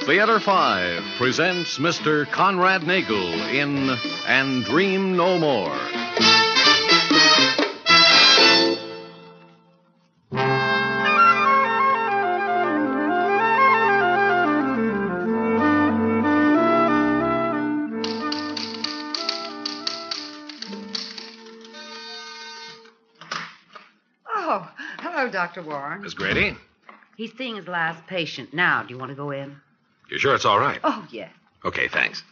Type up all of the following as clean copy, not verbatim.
Theater 5 presents Mr. Conrad Nagel in And Dream No More. Oh, hello, Dr. Warren. Miss Grady? He's seeing his last patient now. Do you want to go in? You sure it's all right? Oh, yeah. Okay, thanks.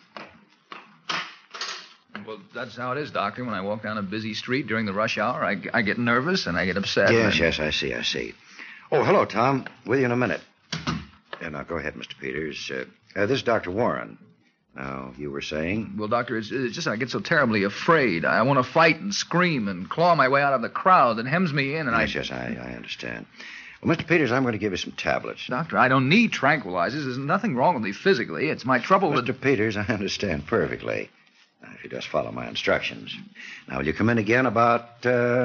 Well, that's how it is, Doctor. When I walk down a busy street during the rush hour, I get nervous and I get upset. Yes, I see. Oh, hello, Tom. With you in a minute. Now, go ahead, Mr. Peters. This is Dr. Warren. Now, you were saying? Well, Doctor, it's just I get so terribly afraid. I want to fight and scream and claw my way out of the crowd that hems me in, and Yes, I understand. Well, Mr. Peters, I'm going to give you some tablets. Doctor, I don't need tranquilizers. There's nothing wrong with me physically. It's my trouble with... Mr. Peters, I understand perfectly. Now, if you just follow my instructions. Now, will you come in again about,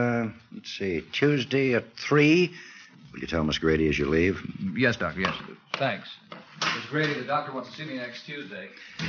Tuesday at 3? Will you tell Miss Grady as you leave? Yes, Doctor, yes. Thanks. Miss Grady, the doctor wants to see me next Tuesday.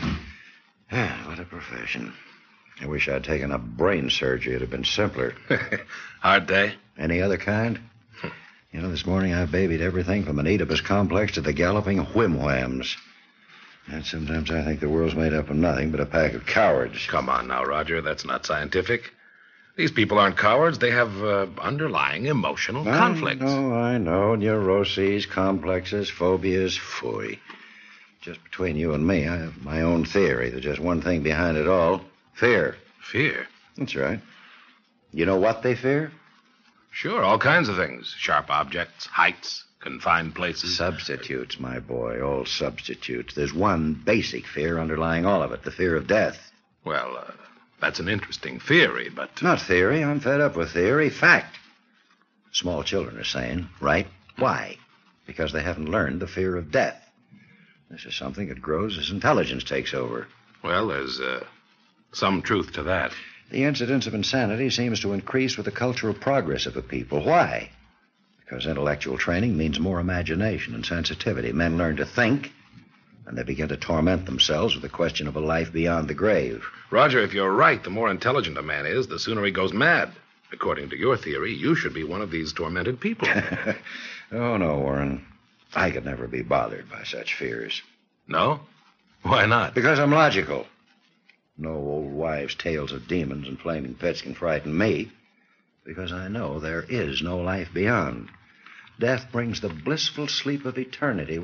What a profession. I wish I'd taken up brain surgery. It'd have been simpler. Hard day? Any other kind? You know, this morning I babied everything from an Oedipus complex to the galloping whim-whams. And sometimes I think the world's made up of nothing but a pack of cowards. Come on now, Roger. That's not scientific. These people aren't cowards. They have underlying emotional conflicts. I know. Neuroses, complexes, phobias, phooey. Just between you and me, I have my own theory. There's just one thing behind it all. Fear. Fear? That's right. You know what they fear? Sure, all kinds of things. Sharp objects, heights, confined places. Substitutes, my boy, all substitutes. There's one basic fear underlying all of it, the fear of death. Well, that's an interesting theory, but... Not theory. I'm fed up with theory. Fact. Small children are sane, right? Why? Because they haven't learned the fear of death. This is something that grows as intelligence takes over. Well, there's some truth to that. The incidence of insanity seems to increase with the cultural progress of a people. Why? Because intellectual training means more imagination and sensitivity. Men learn to think, and they begin to torment themselves with the question of a life beyond the grave. Roger, if you're right, the more intelligent a man is, the sooner he goes mad. According to your theory, you should be one of these tormented people. Oh, no, Warren. I could never be bothered by such fears. No? Why not? Because I'm logical. No old wives' tales of demons and flaming pits can frighten me. Because I know there is no life beyond. Death brings the blissful sleep of eternity.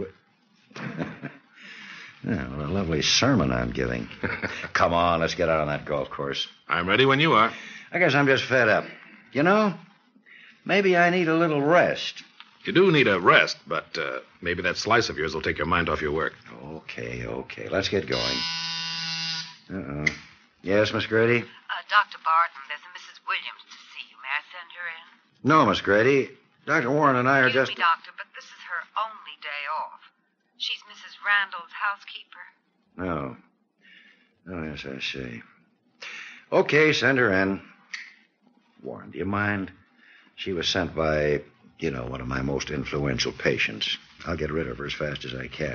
Yeah, what a lovely sermon I'm giving. Come on, let's get out on that golf course. I'm ready when you are. I guess I'm just fed up. You know, maybe I need a little rest. You do need a rest, but maybe that slice of yours will take your mind off your work. Okay. Let's get going. Uh-oh. Yes, Miss Grady? Dr. Barton, there's a Mrs. Williams to see you. May I send her in? No, Miss Grady. Dr. Warren and I are Excuse just... me, Doctor, but this is her only day off. She's Mrs. Randall's housekeeper. Oh, yes, I see. Okay, send her in. Warren, do you mind? She was sent by, one of my most influential patients. I'll get rid of her as fast as I can.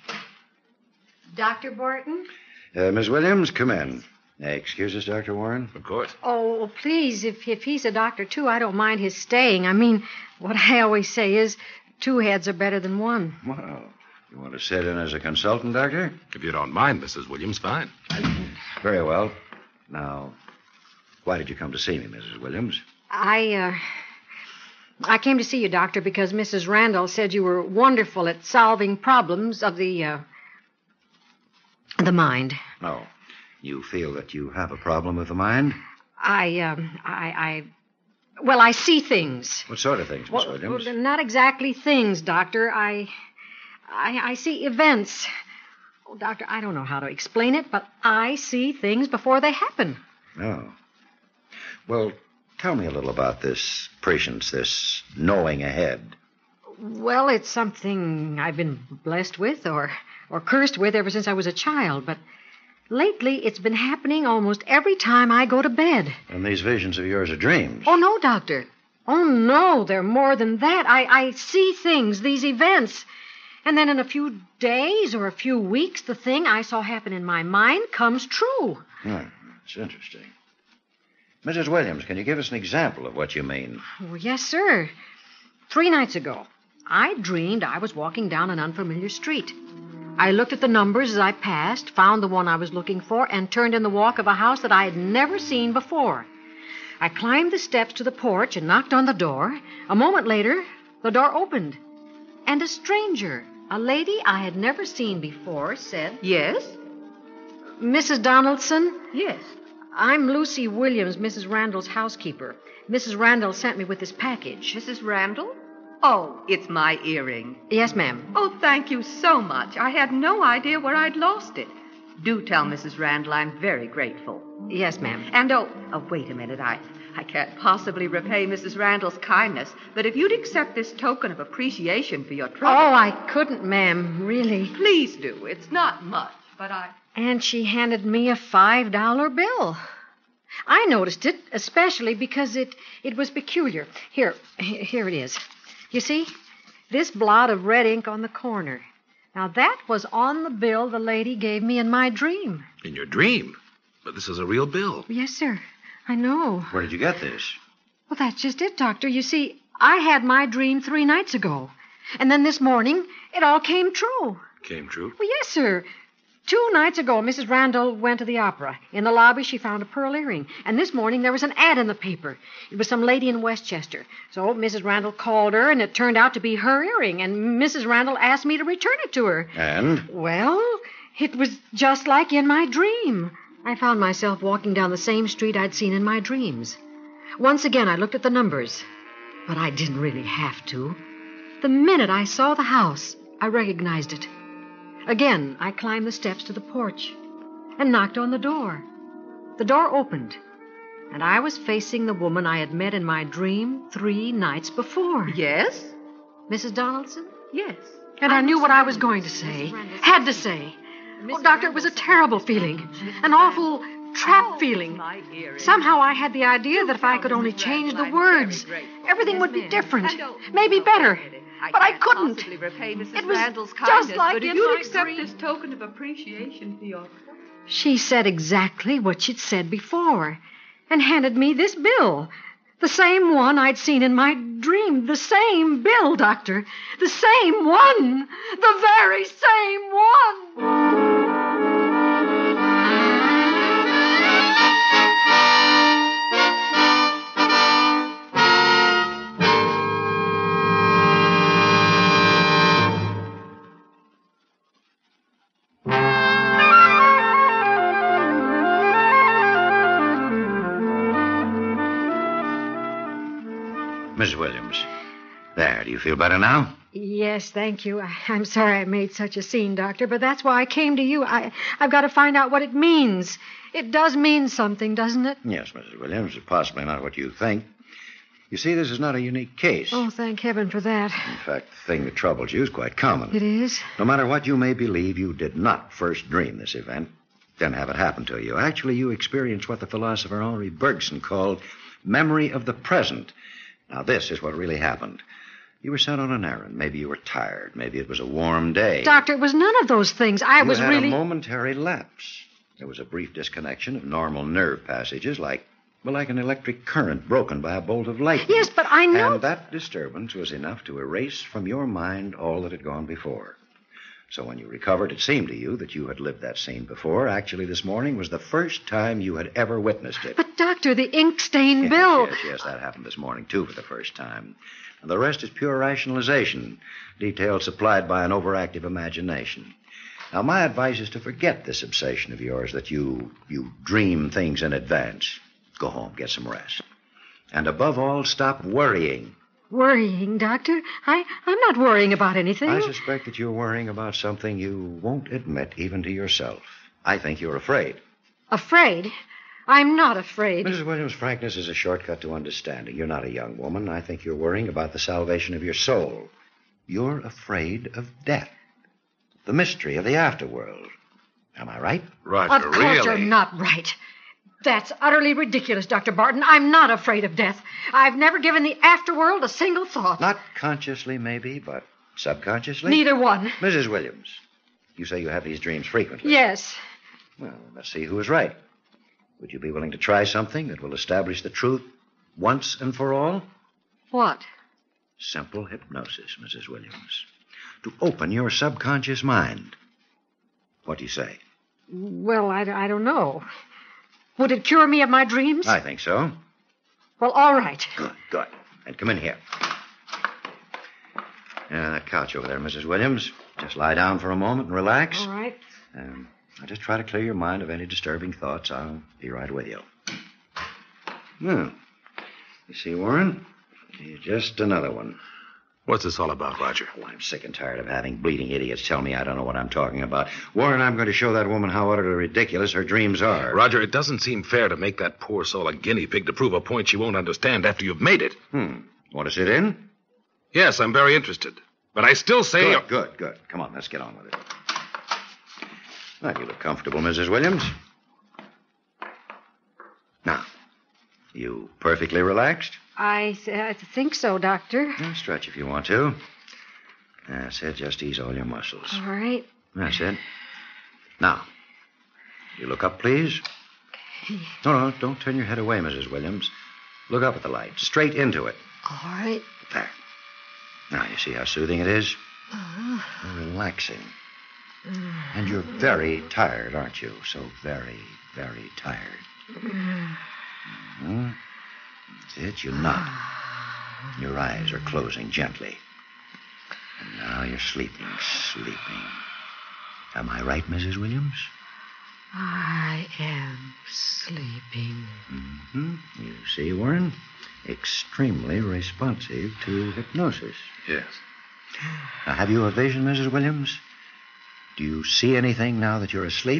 Dr. Barton? Miss Williams, come in. Excuse us, Dr. Warren? Of course. Oh, please, if he's a doctor, too, I don't mind his staying. I mean, what I always say is 2 heads are better than 1. Well, you want to sit in as a consultant, Doctor? If you don't mind, Mrs. Williams, fine. Very well. Now, why did you come to see me, Mrs. Williams? I came to see you, Doctor, because Mrs. Randall said you were wonderful at solving problems of the mind. Oh. You feel that you have a problem with the mind? I see things. What sort of things, Miss Williams? Well, not exactly things, Doctor. I see events. Oh, Doctor, I don't know how to explain it, but I see things before they happen. Oh. Well, tell me a little about this prescience, this knowing ahead. Well, it's something I've been blessed with or cursed with ever since I was a child, but lately it's been happening almost every time I go to bed. And these visions of yours are dreams? Oh, no, Doctor. Oh, no, they're more than that. I see things, these events. And then in a few days or a few weeks, the thing I saw happen in my mind comes true. That's interesting. Mrs. Williams, can you give us an example of what you mean? Oh, yes, sir. 3 nights ago, I dreamed I was walking down an unfamiliar street. I looked at the numbers as I passed, found the one I was looking for, and turned in the walk of a house that I had never seen before. I climbed the steps to the porch and knocked on the door. A moment later, the door opened. And a stranger, a lady I had never seen before, said, Yes? Mrs. Donaldson, Yes. I'm Lucy Williams, Mrs. Randall's housekeeper. Mrs. Randall sent me with this package. Mrs. Randall? Oh, it's my earring. Yes, ma'am. Oh, thank you so much. I had no idea where I'd lost it. Do tell Mrs. Randall I'm very grateful. Yes, ma'am. And wait a minute. I can't possibly repay Mrs. Randall's kindness, but if you'd accept this token of appreciation for your trouble... Oh, I couldn't, ma'am, really. Please do. It's not much, but And she handed me a $5 bill. I noticed it, especially because it was peculiar. Here it is. You see, this blot of red ink on the corner. Now, that was on the bill the lady gave me in my dream. In your dream? But this is a real bill. Yes, sir. I know. Where did you get this? Well, that's just it, Doctor. You see, I had my dream 3 nights ago. And then this morning, it all came true. Came true? Well, yes, sir. 2 nights ago, Mrs. Randall went to the opera. In the lobby, she found a pearl earring. And this morning, there was an ad in the paper. It was some lady in Westchester. So Mrs. Randall called her, and it turned out to be her earring. And Mrs. Randall asked me to return it to her. And? Well, it was just like in my dream. I found myself walking down the same street I'd seen in my dreams. Once again, I looked at the numbers. But I didn't really have to. The minute I saw the house, I recognized it. Again, I climbed the steps to the porch and knocked on the door. The door opened, and I was facing the woman I had met in my dream 3 nights before. Yes? Mrs. Donaldson? Yes. And I knew what I was going to say. Had to say. Oh, Doctor, it was a terrible feeling. An awful trapped feeling. Somehow I had the idea that if I could only change the words, everything would be different. Maybe better. But I couldn't. It was just like in my dream. This token of appreciation for your... She said exactly what she'd said before and handed me this bill. The same one I'd seen in my dream. The same bill, Doctor. The same one. The very same one. Miss Williams. There, do you feel better now? Yes, thank you. I'm sorry I made such a scene, Doctor, but that's why I came to you. I've got to find out what it means. It does mean something, doesn't it? Yes, Mrs. Williams, but possibly not what you think. You see, this is not a unique case. Oh, thank heaven for that. In fact, the thing that troubles you is quite common. It is? No matter what you may believe, you did not first dream this event, then have it happen to you. Actually, you experienced what the philosopher Henri Bergson called memory of the present. Now, this is what really happened. You were sent on an errand. Maybe you were tired. Maybe it was a warm day. Doctor, it was none of those things. I was had really... a momentary lapse. There was a brief disconnection of normal nerve passages, like an electric current broken by a bolt of lightning. Yes, but I know... And that disturbance was enough to erase from your mind all that had gone before. So when you recovered, it seemed to you that you had lived that scene before. Actually, this morning was the first time you had ever witnessed it. But, Doctor, the ink-stained bill... Yes, that happened this morning, too, for the first time. And the rest is pure rationalization, details supplied by an overactive imagination. Now, my advice is to forget this obsession of yours that you dream things in advance. Go home, get some rest. And above all, stop worrying. Worrying, Doctor? I'm not worrying about anything. I suspect that you're worrying about something you won't admit even to yourself. I think you're afraid. Afraid? I'm not afraid. Mrs. Williams, frankness is a shortcut to understanding. You're not a young woman. I think you're worrying about the salvation of your soul. You're afraid of death. The mystery of the afterworld. Am I right? Roger, of course really? you're not right. That's utterly ridiculous, Dr. Barton. I'm not afraid of death. I've never given the afterworld a single thought. Not consciously, maybe, but Subconsciously? Neither one. Mrs. Williams, you say you have these dreams frequently. Yes. Well, let's see who is right. Would you be willing to try something that will establish the truth once and for all? What? Simple hypnosis, Mrs. Williams. To open your subconscious mind. What do you say? Well, I don't know. Would it cure me of my dreams? I think so. Well, all right. Good. And come in here. That couch over there, Mrs. Williams. Just lie down for a moment and relax. All right. I'll just try to clear your mind of any disturbing thoughts. I'll be right with you. Well, you see, Warren, here's just another one. What's this all about, Roger? Oh, I'm sick and tired of having bleeding idiots tell me I don't know what I'm talking about. Warren, I'm going to show that woman how utterly ridiculous her dreams are. Roger, it doesn't seem fair to make that poor soul a guinea pig to prove a point she won't understand after you've made it. Want to sit in? Yes, I'm very interested. But I still say... Good. Come on, let's get on with it. Well, you look comfortable, Mrs. Williams. Now, you perfectly relaxed? I think so, Doctor. Stretch if you want to. That's it. Just ease all your muscles. All right. That's it. Now, you look up, please. Okay. No, don't turn your head away, Mrs. Williams. Look up at the light. Straight into it. All right. There. Now, you see how soothing it is? Relaxing. And you're very tired, aren't you? So very, very tired. That's it. You nod. Your eyes are closing gently. And now you're sleeping. Am I right, Mrs. Williams? I am sleeping. You see, Warren? Extremely responsive to hypnosis. Yes. Now, have you a vision, Mrs. Williams? Do you see anything now that you're asleep?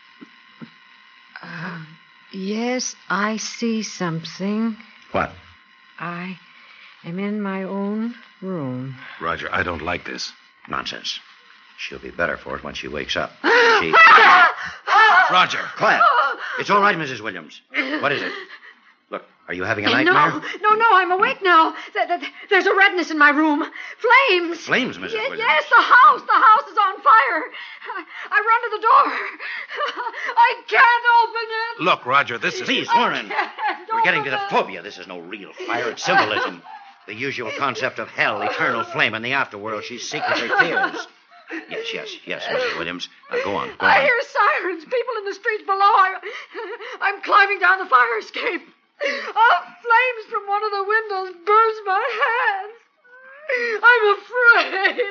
Yes, I see something. What? I am in my own room. Roger, I don't like this. Nonsense. She'll be better for it when she wakes up. Roger! Quiet. It's all right, Mrs. Williams. What is it? Look, are you having a nightmare? No, I'm awake now. There's a redness in my room. Flames. Flames, Mrs. Williams? Yes, the house. The house is on fire. I run to the door. I can't open it. Look, Roger, this is... Please, Warren. We're getting to the phobia. This is no real fire. It's symbolism. The usual concept of hell, eternal flame, and the afterworld she secretly fears. Yes, Mrs. Williams. Now, go on. I hear sirens. People in the streets below. I'm climbing down the fire escape. Flames from one of the windows burns my hands. I'm afraid.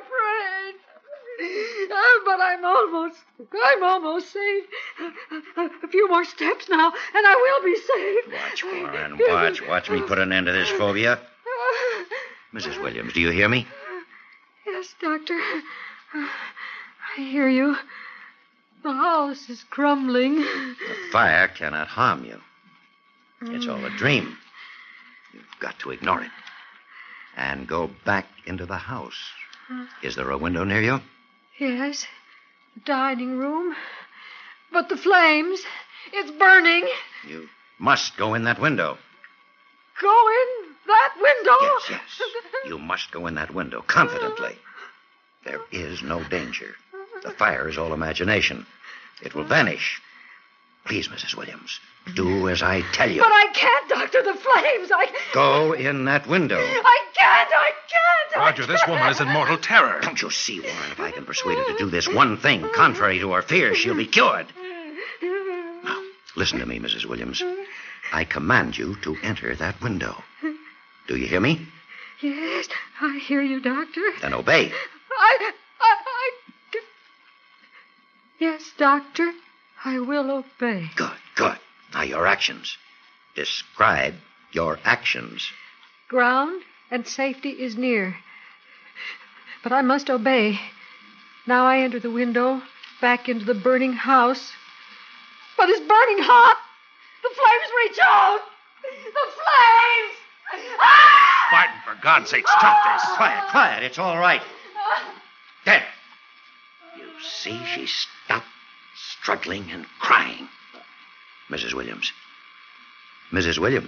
But I'm almost safe. A few more steps now, and I will be safe. Watch, Warren, watch me put an end to this phobia. Mrs. Williams, do you hear me? Yes, Doctor. I hear you. The house is crumbling. The fire cannot harm you. It's all a dream. You've got to ignore it. And go back into the house. Is there a window near you? Yes. The dining room. But the flames. It's burning. You must go in that window. Go in that window? Yes. You must go in that window, confidently. There is no danger. The fire is all imagination. It will vanish. Please, Mrs. Williams, do as I tell you. But I can't, Doctor. The flames. Go in that window. I can't. Roger, this woman is in mortal terror. Don't you see, Warren? If I can persuade her to do this one thing contrary to her fears, she'll be cured. Now, listen to me, Mrs. Williams. I command you to enter that window. Do you hear me? Yes, I hear you, Doctor. Then obey. Yes, Doctor. I will obey. Good. Now, your actions. Describe your actions. Ground and safety is near. But I must obey. Now I enter the window, back into the burning house. But it's burning hot. The flames reach out. The flames! Martin, for God's sake, stop this. Quiet. It's all right. There. You see, she stopped struggling and crying. Mrs. Williams.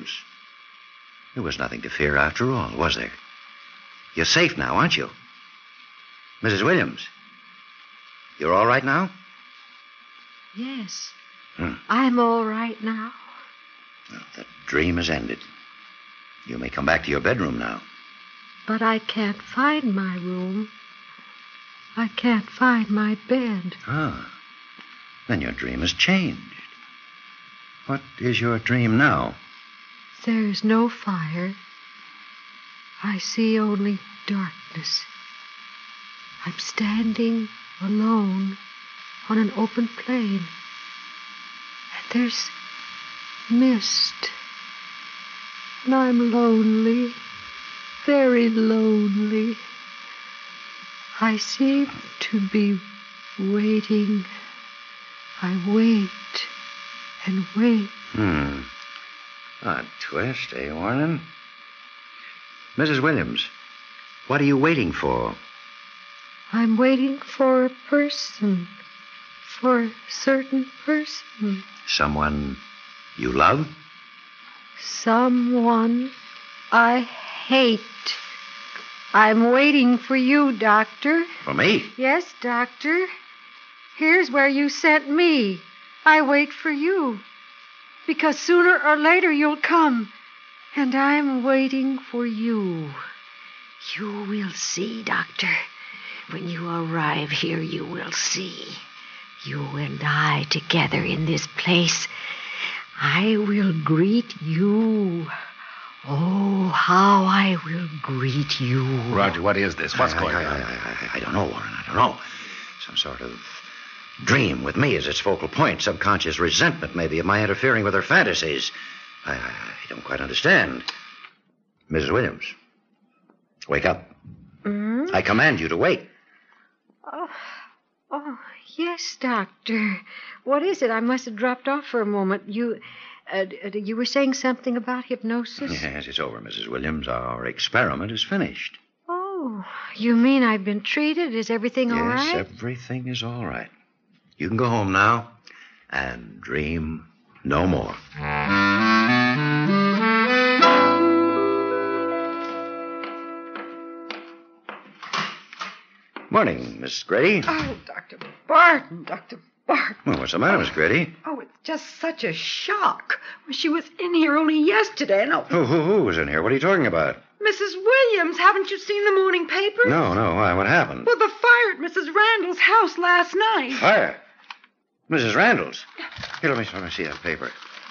There was nothing to fear after all, was there? You're safe now, aren't you? Mrs. Williams, you're all right now? Yes. I'm all right now. Well, the dream has ended. You may come back to your bedroom now. But I can't find my room. I can't find my bed. Ah. Then your dream has changed. What is your dream now? There's no fire. I see only darkness. I'm standing alone on an open plain. And there's mist. And I'm lonely, very lonely. I seem to be waiting. I wait and wait. Odd twist, eh, Warren? Mrs. Williams, what are you waiting for? I'm waiting for a person. For a certain person. Someone you love? Someone I hate. I'm waiting for you, Doctor. For me? Yes, Doctor. Here's where you sent me. I wait for you. Because sooner or later you'll come. And I'm waiting for you. You will see, Doctor. When you arrive here, you will see. You and I together in this place. I will greet you. Oh, how I will greet you. Roger, what is this? What's going on? I don't know, Warren. I don't know. Some sort of dream with me as its focal point. Subconscious resentment, maybe, of my interfering with her fantasies. I don't quite understand. Mrs. Williams, wake up. I command you to wake. Oh, yes, Doctor. What is it? I must have dropped off for a moment. You were saying something about hypnosis? Yes, it's over, Mrs. Williams. Our experiment is finished. Oh, you mean I've been treated? Is everything all right? Yes, everything is all right. You can go home now and dream no more. Morning, Miss Grady. Oh, Dr. Barton, Dr. Barton. Well, what's the matter, Miss Grady? Oh, it's just such a shock. She was in here only yesterday, and Who was in here? What are you talking about? Mrs. Williams, haven't you seen the morning papers? No. Why? What happened? Well, the fire at Mrs. Randall's house last night. Fire? Mrs. Randall's? Here, let me see that paper.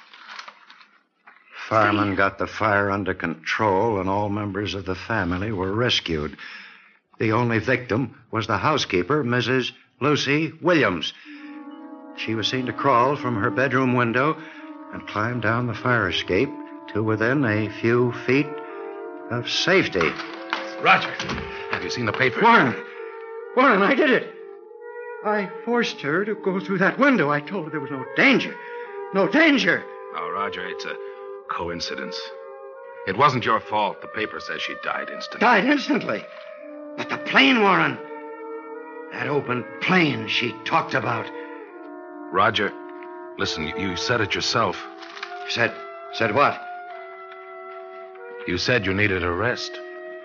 Firemen got the fire under control, and all members of the family were rescued. The only victim was the housekeeper, Mrs. Lucy Williams. She was seen to crawl from her bedroom window and climb down the fire escape to within a few feet of safety. Roger, have you seen the paper? Warren, I did it. I forced her to go through that window. I told her there was no danger. No danger. Oh, Roger, it's a coincidence. It wasn't your fault. The paper says she died instantly. Died instantly. But the plane, Warren. That open plane she talked about. Roger, listen, you said it yourself. Said what? You said you needed a rest.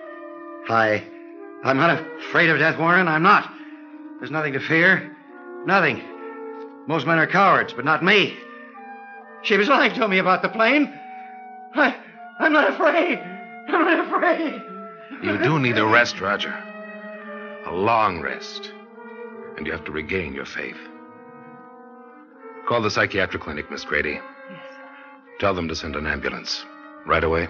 I'm not afraid of death, Warren. I'm not. There's nothing to fear. Nothing. Most men are cowards, but not me. She was lying to me about the plane. I'm not afraid. I'm not afraid. You do need a rest, Roger. A long rest. And you have to regain your faith. Call the psychiatric clinic, Miss Grady. Yes. Tell them to send an ambulance. Right away.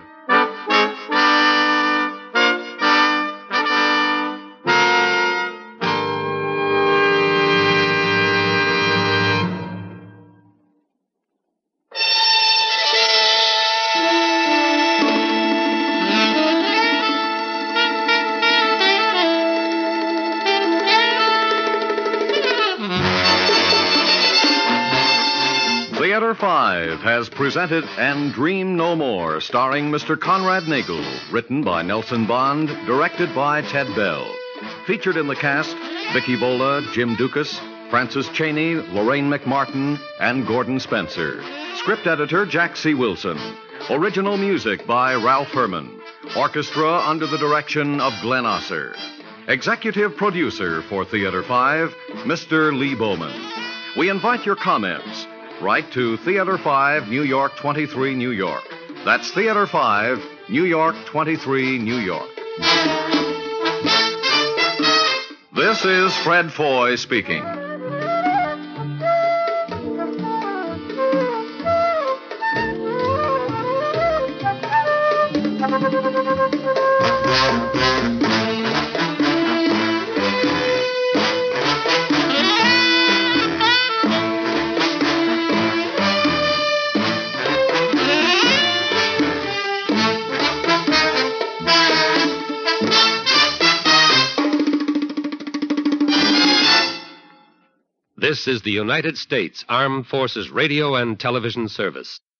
Theater 5 has presented And Dream No More, starring Mr. Conrad Nagel, written by Nelson Bond, directed by Ted Bell. Featured in the cast, Vicky Vola, Jim Dukas, Francis Cheney, Lorraine McMartin, and Gordon Spencer. Script editor, Jack C. Wilson. Original music by Ralph Herman. Orchestra under the direction of Glenn Osser. Executive producer for Theater 5, Mr. Lee Bowman. We invite your comments. Write to Theater 5, New York 23, New York. That's Theater 5, New York 23, New York. This is Fred Foy speaking. This is the United States Armed Forces Radio and Television Service.